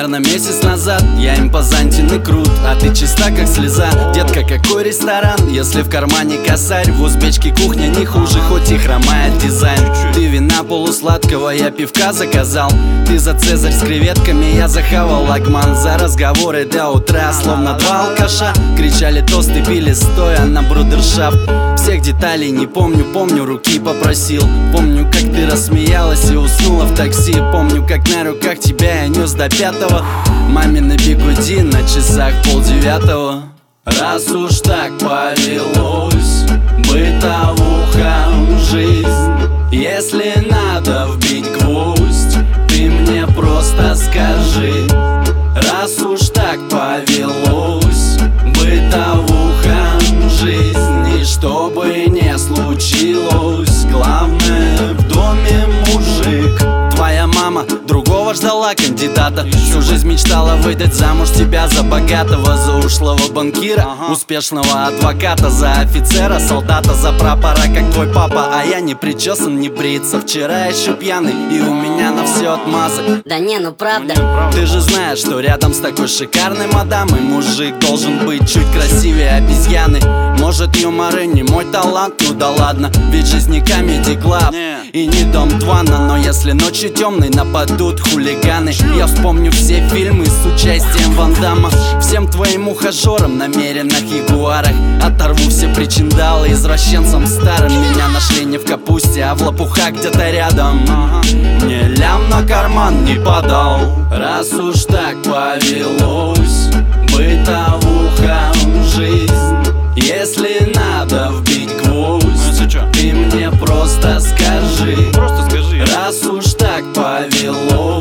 Примерно месяц назад я импозантен и крут, а ты чиста как слеза. Детка, какой ресторан, если в кармане косарь? В узбечке кухня не хуже, хоть и хромает дизайн. Ты вина полусладкого, я пивка заказал. Ты за цезарь с креветками, я захавал лагман. За разговоры до утра, словно два алкаша, кричали тосты, пили стоя на брудершафт. Всех деталей не помню, помню, руки попросил. Помню, как ты рассмеялась и уснула в такси. Помню, как на руках тебя я нес до пятого. Мамины бигуди на часах 8:30. Раз уж так повелось, бытовуха, жизнь. Если надо вбить гвоздь, ты мне просто скажи. Раз уж так повелось, бытовуха, жизнь. И что бы ни случилось, главное в доме мужик. Твоя мама другого ждала кандидата. Всю жизнь мечтала выдать замуж тебя за богатого, за ушлого банкира, успешного адвоката, за офицера, солдата, за прапора, как твой папа. А я не причесан, не бриться, вчера еще пьяный, и у меня на все отмазок. Да не, ну правда. Ты же знаешь, что рядом с такой шикарной мадамой мужик должен быть чуть красивее обезьяны. Может, юмор и не мой талант, ну да ладно, ведь жизнь не Comedy Club и не Дом Твана. Но если ночью темной нападут хулиганы, я вспомню все фильмы с участием Ван Дамма. Всем твоим ухажерам на меренных ягуарах оторву все причиндалы извращенцам старым. Меня нашли не в капусте, а в лопухах где-то рядом. Мне лям на карман не подал. Раз уж так повелось, бытовуха, жизнь. Если надо вбить гвоздь, ты мне просто скажи. Раз уж так повелось,